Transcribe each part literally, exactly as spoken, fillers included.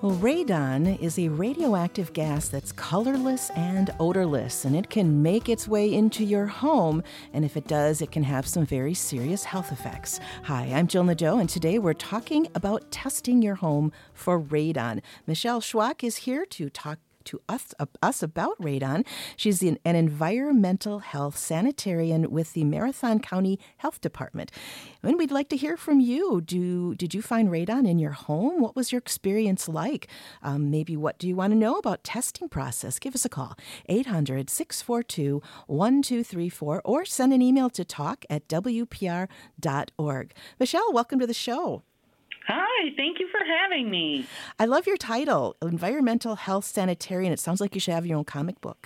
Well, radon is a radioactive gas that's colorless and odorless, and it can make its way into your home. And if it does, it can have some very serious health effects. Hi, I'm Jill Nadeau, and today we're talking about testing your home for radon. Michelle Schwach is here to talk to us, uh, us about radon. She's an, an environmental health sanitarian with the Marathon County Health Department. And we'd like to hear from you. Do Did you find radon in your home? What was your experience like? Um, maybe what do you want to know about testing process? Give us a call, eight hundred, six four two, one two three four, or send an email to talk at w p r dot org. Michelle, welcome to the show. Hi, thank you for having me. I love your title, Environmental Health Sanitarian. It sounds like you should have your own comic book.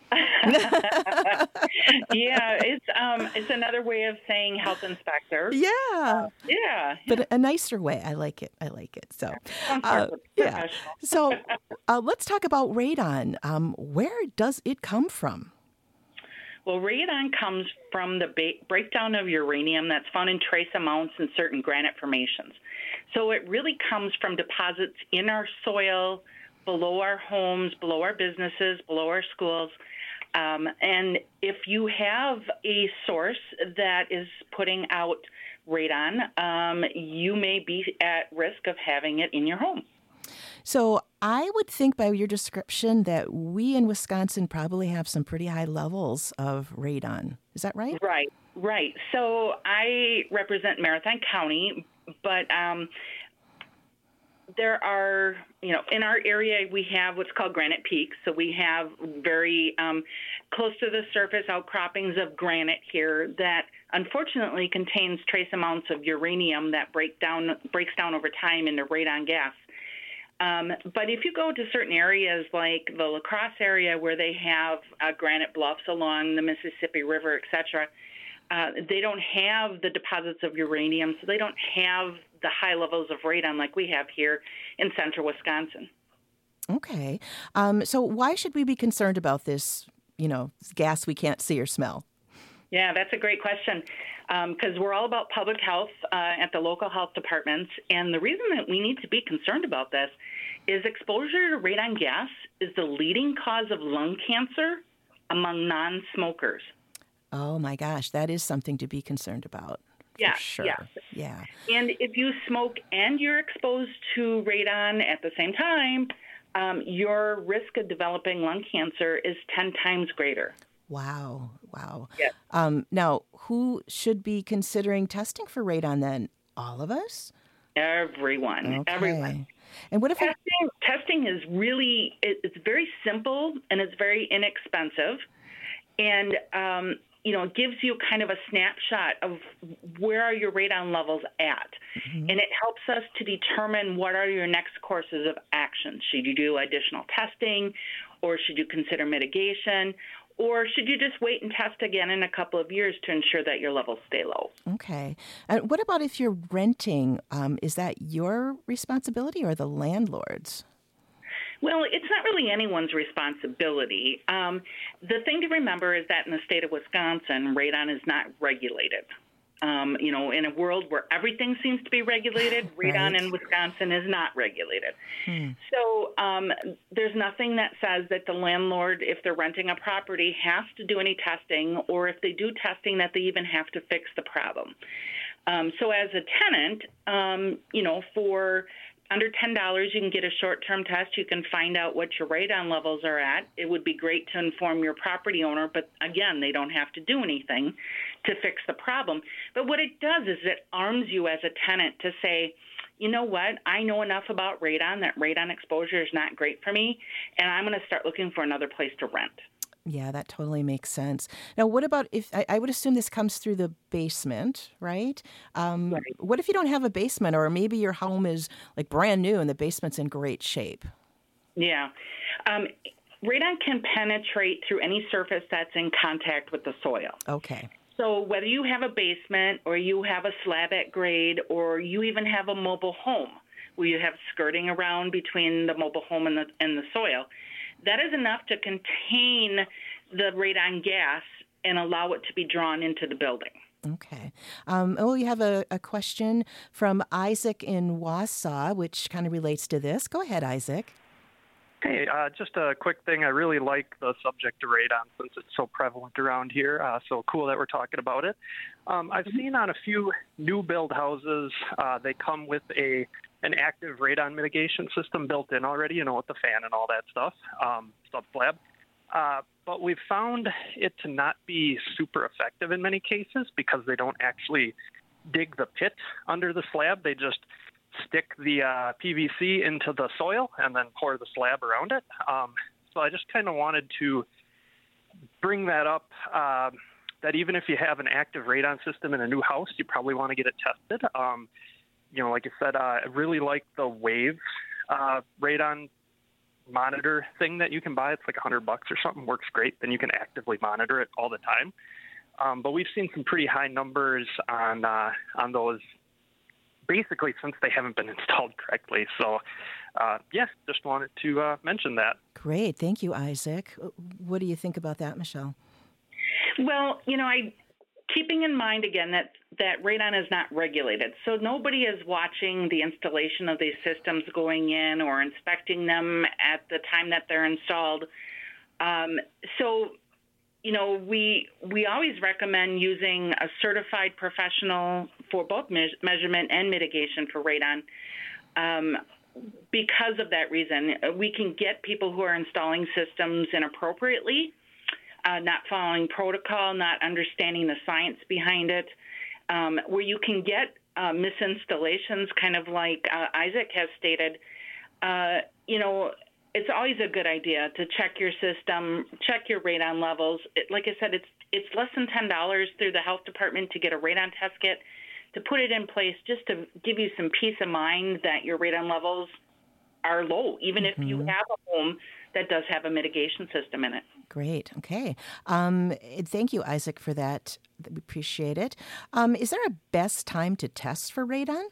yeah, it's um, it's another way of saying health inspector. Yeah, uh, yeah, but a nicer way. I like it. I like it. So, uh, yeah. So, uh, let's talk about radon. Um, where does it come from? Well, radon comes from the ba- breakdown of uranium that's found in trace amounts in certain granite formations. So it really comes from deposits in our soil, below our homes, below our businesses, below our schools. Um, and if you have a source that is putting out radon, um, you may be at risk of having it in your home. So I would think by your description that we in Wisconsin probably have some pretty high levels of radon. Is that right? Right, right. So I represent Marathon County, but um, there are, you know, in our area we have what's called granite peaks. So we have very um, close to the surface outcroppings of granite here that unfortunately contains trace amounts of uranium that break down breaks down over time into radon gas. Um, but if you go to certain areas like the La Crosse area where they have uh, granite bluffs along the Mississippi River, et cetera, uh, they don't have the deposits of uranium, so they don't have the high levels of radon like we have here in central Wisconsin. Okay. Um, so why should we be concerned about this, you know, gas we can't see or smell? Yeah, that's a great question because um, we're all about public health uh, at the local health departments. And the reason that we need to be concerned about this is exposure to radon gas is the leading cause of lung cancer among non-smokers. Oh, my gosh, that is something to be concerned about. Yeah, sure. Yeah. Yeah. And if you smoke and you're exposed to radon at the same time, um, your risk of developing lung cancer is ten times greater. Wow. Wow. Yes. Um, now, who should be considering testing for radon then? All of us? Everyone. Okay. Everyone. And what if testing, it... testing is really, it, it's very simple and it's very inexpensive. And, um, you know, it gives you kind of a snapshot of where are your radon levels at. Mm-hmm. And it helps us to determine what are your next courses of action. Should you do additional testing or should you consider mitigation? Or should you just wait and test again in a couple of years to ensure that your levels stay low? Okay. And what about if you're renting? Um, is that your responsibility or the landlord's? Well, it's not really anyone's responsibility. Um, the thing to remember is that in the state of Wisconsin, radon is not regulated. Um, you know, in a world where everything seems to be regulated, radon right. in Wisconsin is not regulated. Hmm. So um, there's nothing that says that the landlord, if they're renting a property, has to do any testing, or if they do testing, that they even have to fix the problem. Um, so as a tenant, um, you know, for under ten dollars, you can get a short-term test. You can find out what your radon levels are at. It would be great to inform your property owner, but again, they don't have to do anything to fix the problem. But what it does is it arms you as a tenant to say, you know what, I know enough about radon that radon exposure is not great for me, and I'm going to start looking for another place to rent. Yeah, that totally makes sense. Now, what about if I, I would assume this comes through the basement, right? Um, Right. What if you don't have a basement, or maybe your home is like brand new and the basement's in great shape? Yeah. Um, radon can penetrate through any surface that's in contact with the soil. Okay. So whether you have a basement or you have a slab at grade or you even have a mobile home where you have skirting around between the mobile home and the, and the soil, that is enough to contain the radon gas and allow it to be drawn into the building. Okay. Um, oh, you have a, a question from Isaac in Wausau, which kind of relates to this. Go ahead, Isaac. Hey, uh, just a quick thing. I really like the subject of radon since it's so prevalent around here. Uh, so cool that we're talking about it. Um, I've seen on a few new build houses, uh, they come with a an active radon mitigation system built in already, you know, with the fan and all that stuff, um, sub slab. Uh, but we've found it to not be super effective in many cases because they don't actually dig the pit under the slab. They just stick the uh, P V C into the soil and then pour the slab around it. Um, so I just kind of wanted to bring that up, uh, that even if you have an active radon system in a new house, you probably want to get it tested. Um, you know, like I said, uh, I really like the Wave uh, radon monitor thing that you can buy. It's like a hundred bucks or something, works great. Then you can actively monitor it all the time. Um, but we've seen some pretty high numbers on uh, on those basically since they haven't been installed correctly. So, uh, yeah, just wanted to uh, mention that. Great. Thank you, Isaac. What do you think about that, Michelle? Well, you know, I keeping in mind, again, that, that radon is not regulated. So nobody is watching the installation of these systems going in or inspecting them at the time that they're installed. Um, so, you know, we we always recommend using a certified professional for both me- measurement and mitigation for radon. Um, because of that reason, we can get people who are installing systems inappropriately, uh, not following protocol, not understanding the science behind it, um, where you can get uh, misinstallations, kind of like uh, Isaac has stated. Uh, you know, it's always a good idea to check your system, check your radon levels. It, like I said, it's it's less than ten dollars through the health department to get a radon test kit, to put it in place just to give you some peace of mind that your radon levels are low, even mm-hmm. if you have a home that does have a mitigation system in it. Great. Okay. Um, thank you, Isaac, for that. We appreciate it. Um, is there a best time to test for radon?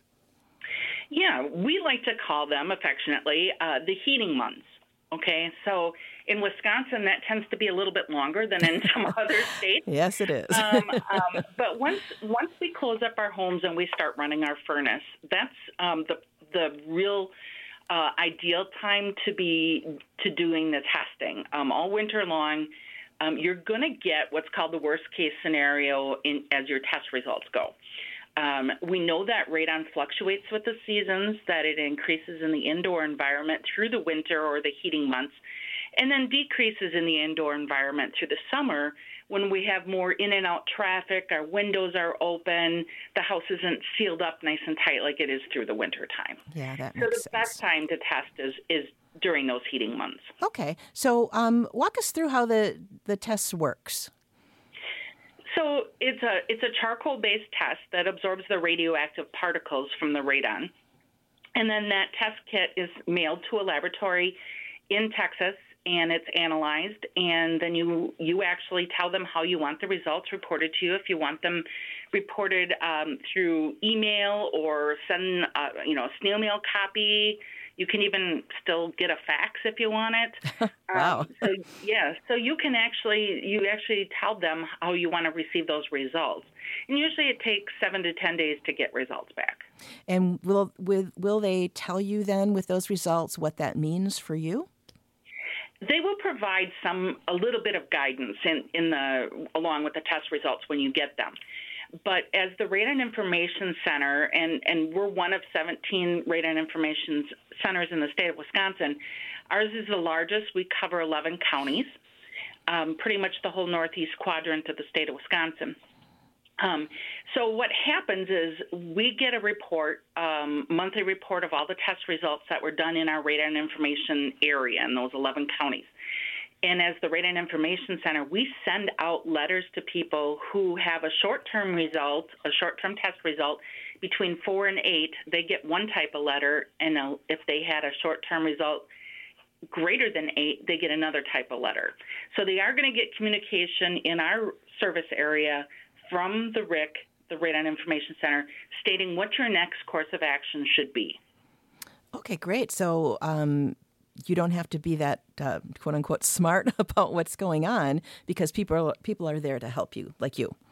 Yeah, we like to call them affectionately uh, the heating months. Okay, so in Wisconsin, that tends to be a little bit longer than in some other states. Yes, it is. um, um, but once once we close up our homes and we start running our furnace, that's um, the the real uh, ideal time to be to doing the testing. Um, all winter long, um, you're going to get what's called the worst case scenario in, as your test results go. Um, we know that radon fluctuates with the seasons, that it increases in the indoor environment through the winter or the heating months, and then decreases in the indoor environment through the summer when we have more in and out traffic, our windows are open, the house isn't sealed up nice and tight like it is through the winter time. Yeah, that so makes the sense. best time to test is, is during those heating months. Okay, so um, walk us through how the, the test works. So it's a it's a charcoal-based test that absorbs the radioactive particles from the radon. And then that test kit is mailed to a laboratory in Texas, and it's analyzed. And then you, you actually tell them how you want the results reported to you. If you want them reported um, through email or send uh, you know, a snail mail copy. You can even still get a fax if you want it. Wow. Um, so, yeah, so you can actually, you actually tell them how you want to receive those results. And usually it takes seven to ten days to get results back. And will with, will they tell you then with those results what that means for you? They will provide some, a little bit of guidance in, in the, along with the test results when you get them. But as the Radon Information Center, and, and we're one of seventeen Radon Information Centers in the state of Wisconsin, ours is the largest. We cover eleven counties, um, pretty much the whole northeast quadrant of the state of Wisconsin. Um, so what happens is we get a report, um, monthly report of all the test results that were done in our Radon Information area in those eleven counties. And as the Radon Information Center, we send out letters to people who have a short-term result, a short-term test result, between four and eight. They get one type of letter, and if they had a short-term result greater than eight, they get another type of letter. So they are going to get communication in our service area from the R I C, the Radon Information Center, stating what your next course of action should be. Okay, great. So um you don't have to be that uh, quote unquote smart about what's going on because people are, people are there to help you, like you.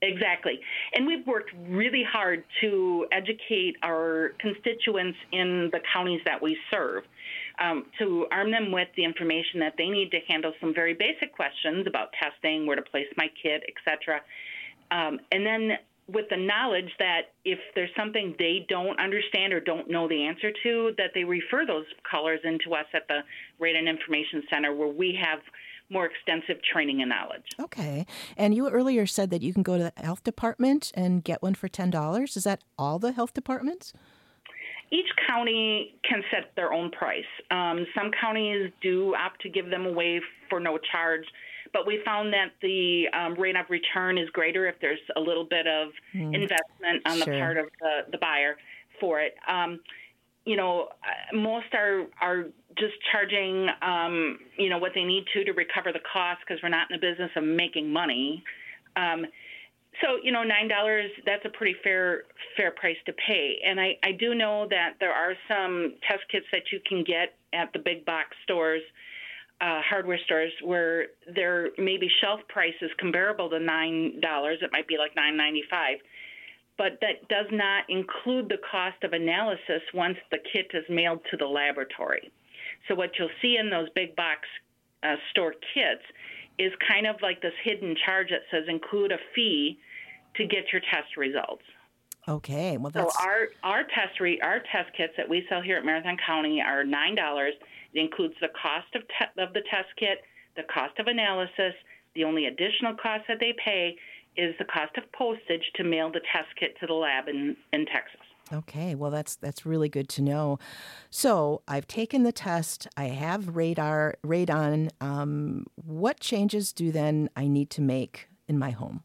Exactly. And we've worked really hard to educate our constituents in the counties that we serve, um, to arm them with the information that they need to handle some very basic questions about testing, where to place my kit, et cetera. Um, and then with the knowledge that if there's something they don't understand or don't know the answer to, that they refer those callers into us at the Radon Information Center, where we have more extensive training and knowledge. Okay. And you earlier said that you can go to the health department and get one for ten dollars. Is that all the health departments? Each county can set their own price. Um, some counties do opt to give them away for no charge, but we found that the um, rate of return is greater if there's a little bit of mm. investment on sure. the part of the, the buyer for it. Um, you know, most are are just charging, um, you know, what they need to to recover the cost, because we're not in the business of making money. Um, so, you know, nine dollars, that's a pretty fair fair price to pay. And I, I do know that there are some test kits that you can get at the big box stores, uh, hardware stores, where there may be shelf prices comparable to nine dollars. It might be like nine ninety-five. But that does not include the cost of analysis once the kit is mailed to the laboratory. So what you'll see in those big box uh, store kits is kind of like this hidden charge that says include a fee to get your test results. Okay, well that's so our our test re, our test kits that we sell here at Marathon County are nine dollars. It includes the cost of te- of the test kit, the cost of analysis. The only additional cost that they pay is the cost of postage to mail the test kit to the lab in, in Texas. Okay, well, that's that's really good to know. So I've taken the test. I have radar, radon. Um, what changes do then I need to make in my home?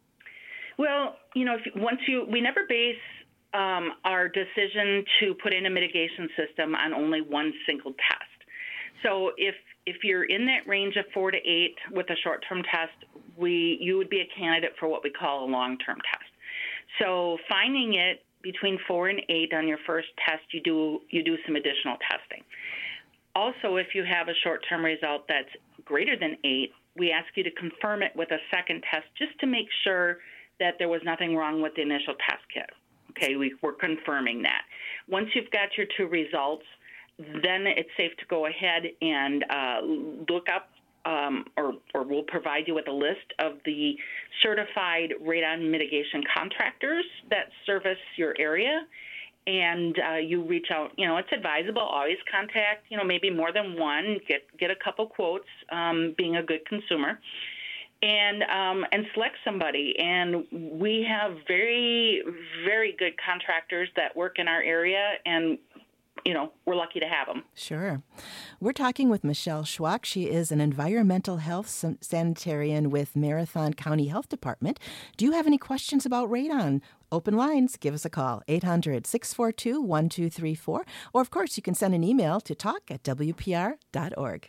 Well, you know, if, once you, we never base um, our decision to put in a mitigation system on only one single test. So if if you're in that range of four to eight with a short-term test, we you would be a candidate for what we call a long-term test. So finding it between four and eight on your first test, you do you do some additional testing. Also, if you have a short-term result that's greater than eight, we ask you to confirm it with a second test just to make sure that there was nothing wrong with the initial test kit. Okay, we, we're confirming that. Once you've got your two results, then it's safe to go ahead and uh, look up um, or, or we'll provide you with a list of the certified radon mitigation contractors that service your area. And uh, you reach out, you know, it's advisable, always contact, you know, maybe more than one, get get a couple quotes, um, being a good consumer, and um, and select somebody. And we have very, very good contractors that work in our area, and you know, we're lucky to have them. Sure. We're talking with Michelle Schwach. She is an environmental health sanitarian with Marathon County Health Department. Do you have any questions about radon? Open lines. Give us a call, eight hundred, six four two, one two three four. Or, of course, you can send an email to talk at w p r dot org.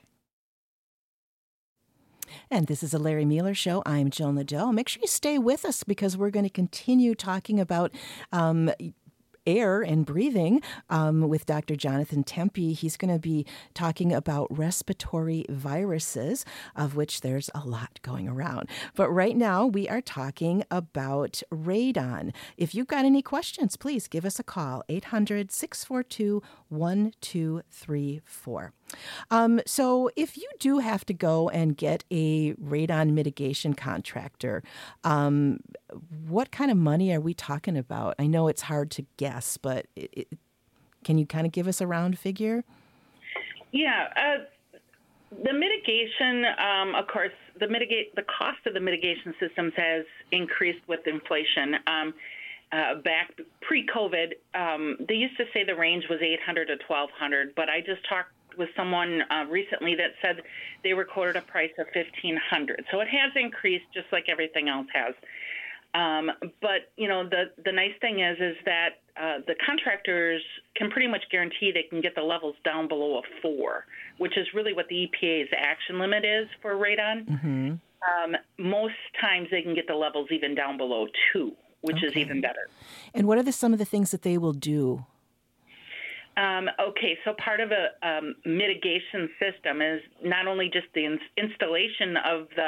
And this is a Larry Mueller Show. I'm Joan Liddell. Make sure you stay with us because we're going to continue talking about um, air and breathing um, with Doctor Jonathan Tempe. He's going to be talking about respiratory viruses, of which there's a lot going around. But right now, we are talking about radon. If you've got any questions, please give us a call, eight hundred, six four two, one two three four. Um, so if you do have to go and get a radon mitigation contractor, um, what kind of money are we talking about? I know it's hard to guess, but it, it, can you kind of give us a round figure? Yeah. Uh, the mitigation, um, of course, the mitigate the cost of the mitigation systems has increased with inflation. Um, uh, back pre-COVID, um, they used to say the range was eight hundred to twelve hundred, but I just talked with someone uh, recently that said they were quoted a price of fifteen hundred. So it has increased just like everything else has. Um, but, you know, the, the nice thing is is that uh, the contractors can pretty much guarantee they can get the levels down below a four, which is really what the E P A's action limit is for radon. Mm-hmm. Um, most times they can get the levels even down below two, which okay. is even better. And what are the, some of the things that they will do? Um, okay, so part of a um, mitigation system is not only just the in- installation of the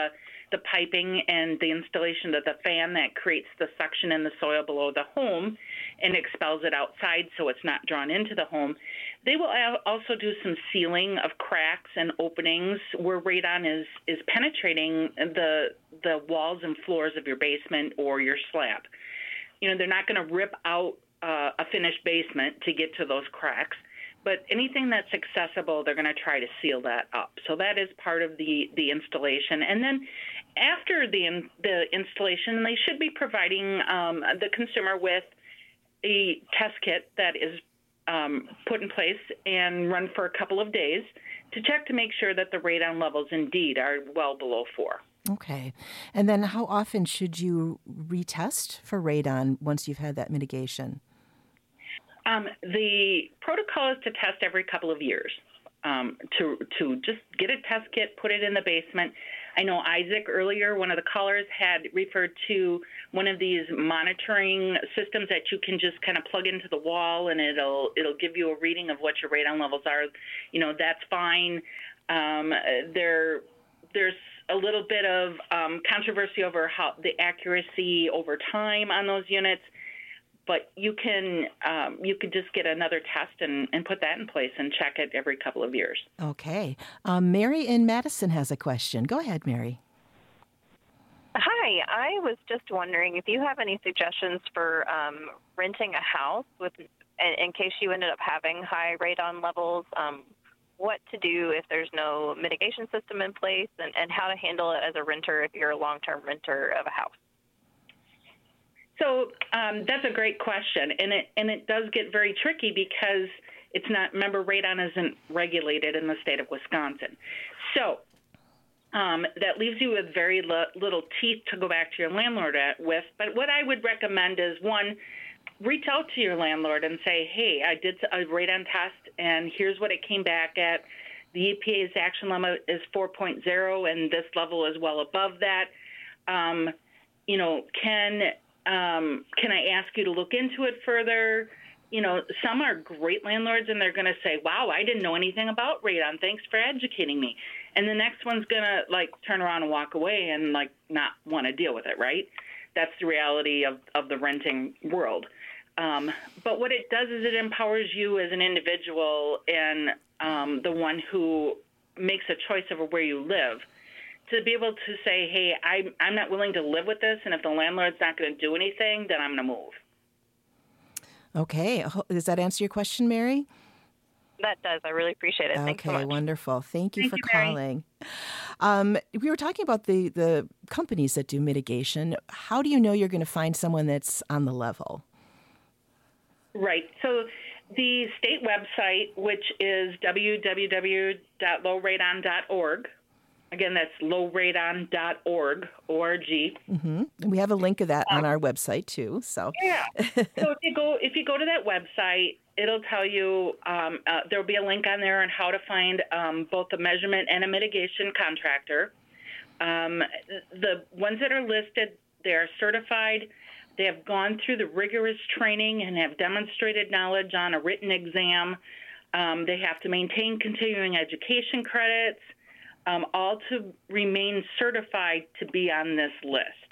the piping and the installation of the fan that creates the suction in the soil below the home and expels it outside so it's not drawn into the home. They will also do some sealing of cracks and openings where radon is, is penetrating the, the walls and floors of your basement or your slab. You know, they're not going to rip out uh, a finished basement to get to those cracks, but anything that's accessible, they're going to try to seal that up. So that is part of the, the installation. And then after the, in, the installation, they should be providing um, the consumer with a test kit that is um, put in place and run for a couple of days to check to make sure that the radon levels indeed are well below four. Okay. And then how often should you retest for radon once you've had that mitigation? Um, the protocol is to test every couple of years, um, to to just get a test kit, put it in the basement. I know Isaac earlier, one of the callers, had referred to one of these monitoring systems that you can just kind of plug into the wall and it'll it'll give you a reading of what your radon levels are. You know, that's fine. Um, there, there's a little bit of um, controversy over how the accuracy over time on those units. But you can um, you could just get another test and, and put that in place and check it every couple of years. Okay. Um, Mary in Madison has a question. Go ahead, Mary. Hi. I was just wondering if you have any suggestions for um, renting a house with, in case you ended up having high radon levels, um, what to do if there's no mitigation system in place, and, and how to handle it as a renter if you're a long-term renter of a house. So um, that's a great question, and it and it does get very tricky because it's not. Remember, radon isn't regulated in the state of Wisconsin, so um, that leaves you with very li- little teeth to go back to your landlord at, with. But what I would recommend is, one, reach out to your landlord and say, "Hey, I did a radon test, and here's what it came back at. The E P A's action limit is four point oh, and this level is well above that. Um, you know, can Um, can I ask you to look into it further?" You know, some are great landlords and they're going to say, "Wow, I didn't know anything about radon. Thanks for educating me." And the next one's going to like turn around and walk away and like not want to deal with it, right? That's the reality of, of the renting world. Um, but what it does is it empowers you as an individual and um, the one who makes a choice over where you live, to be able to say, "Hey, I'm, I'm not willing to live with this, and if the landlord's not going to do anything, then I'm going to move." Okay. Does that answer your question, Mary? That does. I really appreciate it. Okay, Thanks so much. Wonderful. Thank you Thank for you, Mary. calling. Um, we were talking about the, the companies that do mitigation. How do you know you're going to find someone that's on the level? Right. So the state website, which is w w w dot low radon dot org, again, that's low radon dot org, O R G. Mm-hmm. And we have a link of that on our website, too. So Yeah. So if you go if you go to that website, it'll tell you, um, uh, there'll be a link on there on how to find um, both a measurement and a mitigation contractor. Um, the ones that are listed, they are certified. They have gone through the rigorous training and have demonstrated knowledge on a written exam. Um, they have to maintain continuing education credits, um, all to remain certified to be on this list.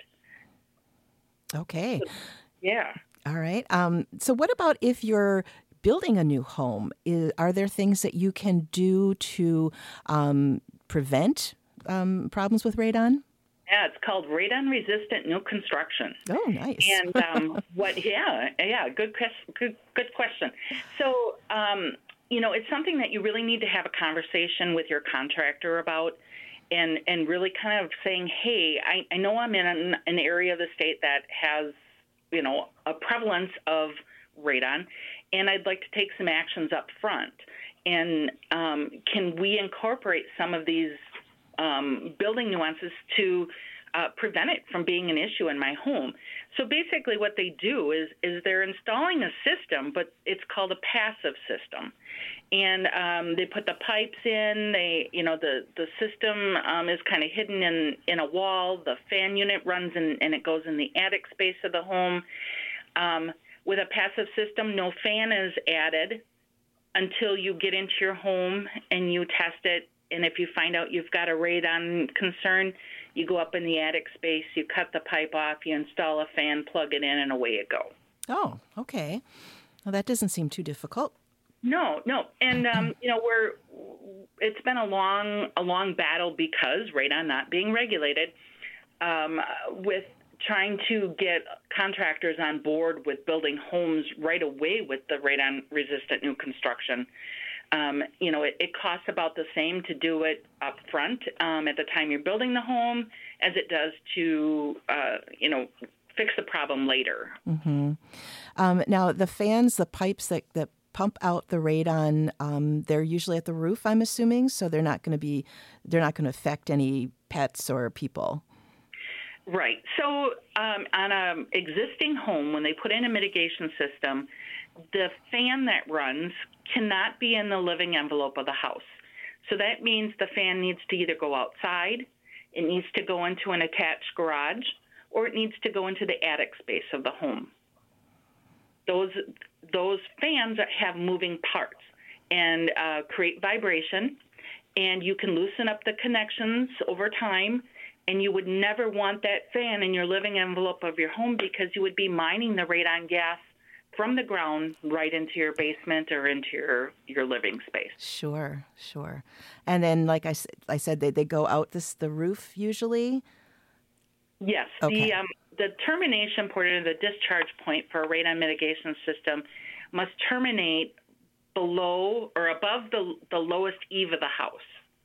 Okay. Yeah. All right. Um, so what about if you're building a new home? Is, are there things that you can do to um, prevent um, problems with radon? Yeah, it's called radon-resistant new construction. Oh, nice. And um, what? Yeah, yeah. Good, good, good question. So, um, you know, it's something that you really need to have a conversation with your contractor about, and and really kind of saying, hey, I, I know I'm in an, an area of the state that has, you know, a prevalence of radon, and I'd like to take some actions up front. And um, can we incorporate some of these um, building nuances to uh, prevent it from being an issue in my home? So basically what they do is is they're installing a system, but it's called a passive system. And um, they put the pipes in, they, you know, the, the system um, is kind of hidden in, in a wall. The fan unit runs in, and it goes in the attic space of the home. Um, with a passive system, no fan is added until you get into your home and you test it. And if you find out you've got a radon concern, You go up in the attic space, you cut the pipe off, you install a fan, plug it in, and away you go. Oh, okay. Well, that doesn't seem too difficult. No, no, and um, you know we're. It's been a long, a long battle because radon not being regulated, um, with trying to get contractors on board with building homes right away with the radon-resistant new construction. Um, you know, it, it costs about the same to do it up front um, at the time you're building the home as it does to, uh, you know, fix the problem later. Mm-hmm. Um, now, the fans, the pipes that, that pump out the radon, um, they're usually at the roof, I'm assuming, so they're not going to be, they're not going to affect any pets or people. Right. So um, on an existing home, when they put in a mitigation system, the fan that runs cannot be in the living envelope of the house. So that means the fan needs to either go outside, it needs to go into an attached garage, or it needs to go into the attic space of the home. Those those fans have moving parts and uh, create vibration, and you can loosen up the connections over time, and you would never want that fan in your living envelope of your home because you would be mining the radon gas from the ground right into your basement or into your, your living space. Sure, sure. And then, like I, I said, they, they go out this the roof usually? Yes. Okay. The, um, the termination point or the discharge point for a radon mitigation system must terminate below or above the, the lowest eave of the house.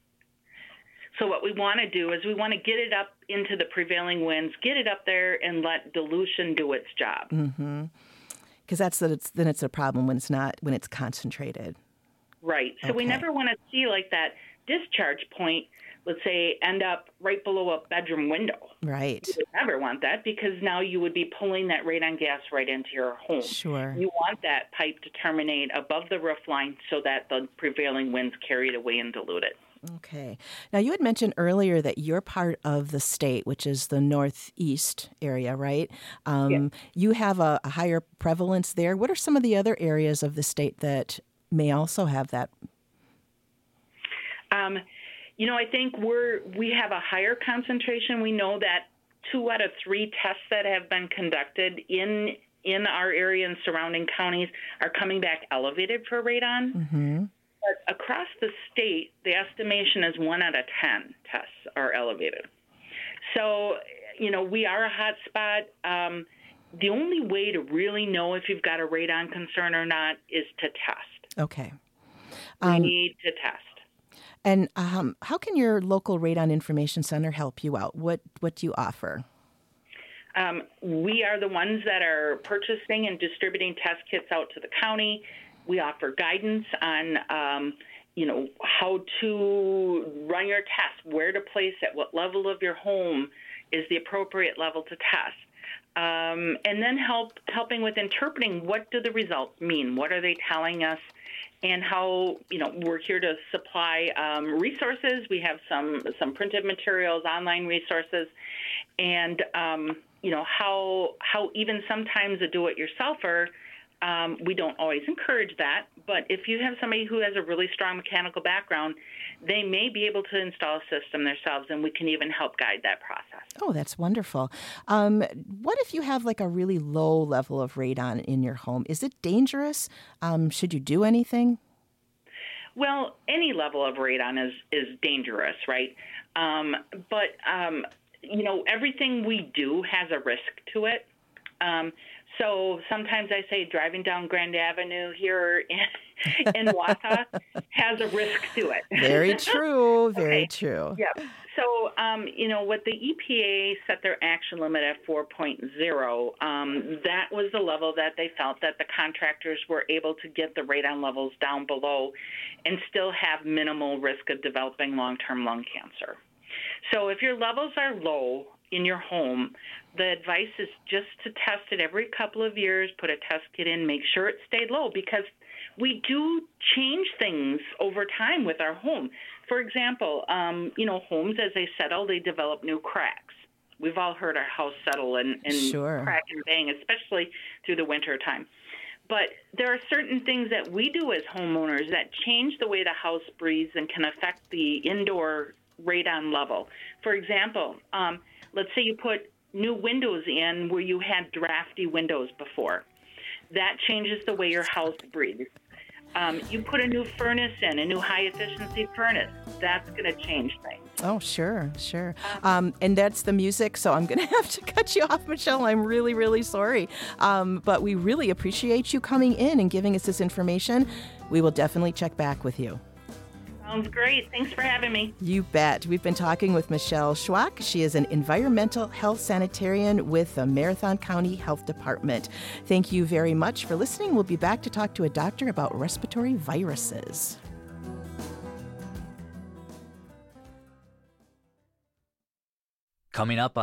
So what we want to do is we want to get it up into the prevailing winds, get it up there, and let dilution do its job. Mm-hmm. Because that's that. It's then it's a problem when it's not when it's concentrated. Right. So okay. we never want to see like that discharge point, let's say, end up right below a bedroom window. Right. You would never want that because now you would be pulling that radon gas right into your home. Sure. You want that pipe to terminate above the roof line so that the prevailing winds carry it away and dilute it. Okay. Now, you had mentioned earlier that you're part of the state, which is the northeast area, right? Um, yeah. You have a, a higher prevalence there. What are some of the other areas of the state that may also have that? Um, you know, I think we're we have a higher concentration. We know that two out of three tests that have been conducted in in our area and surrounding counties are coming back elevated for radon. Mm-hmm. But across the state, the estimation is one out of ten tests are elevated. So, you know, we are a hot spot. Um, the only way to really know if you've got a radon concern or not is to test. Okay. Um, we need to test. And um, how can your local Radon Information Center help you out? What what do you offer? Um, we are the ones that are purchasing and distributing test kits out to the county. We offer guidance on, um, you know, how to run your test, where to place it, what level of your home is the appropriate level to test, um, and then help helping with interpreting what do the results mean, what are they telling us, and how, you know, we're here to supply um, resources. We have some some printed materials, online resources, and um, you know how how even sometimes a do-it-yourselfer. Um, we don't always encourage that, but if you have somebody who has a really strong mechanical background, they may be able to install a system themselves, and we can even help guide that process. Oh, that's wonderful. Um, what if you have like a really low level of radon in your home? Is it dangerous? Um, should you do anything? Well, any level of radon is, is dangerous, right? Um, but, um, you know, everything we do has a risk to it. Um, So sometimes I say driving down Grand Avenue here in, in Wausau has a risk to it. Very true. Very okay. true. Yeah. So, um, you know, what the E P A set their action limit at four point oh, um, that was the level that they felt that the contractors were able to get the radon levels down below and still have minimal risk of developing long-term lung cancer. So if your levels are low in your home, the advice is just to test it every couple of years, put a test kit in, make sure it stayed low, because we do change things over time with our home. For example, um, you know, homes, as they settle, they develop new cracks. We've all heard our house settle and, and sure. crack and bang, especially through the winter time. But there are certain things that we do as homeowners that change the way the house breathes and can affect the indoor radon level. For example, um, let's say you put new windows in where you had drafty windows before. That changes the way your house breathes. Um, you put a new furnace in, a new high-efficiency furnace. That's going to change things. Oh, sure, sure. Um, and that's the music, so I'm going to have to cut you off, Michelle. I'm really, really sorry. Um, but we really appreciate you coming in and giving us this information. We will definitely check back with you. Sounds great. Thanks for having me. You bet. We've been talking with Michelle Schwack. She is an environmental health sanitarian with the Marathon County Health Department. Thank you very much for listening. We'll be back to talk to a doctor about respiratory viruses. Coming up on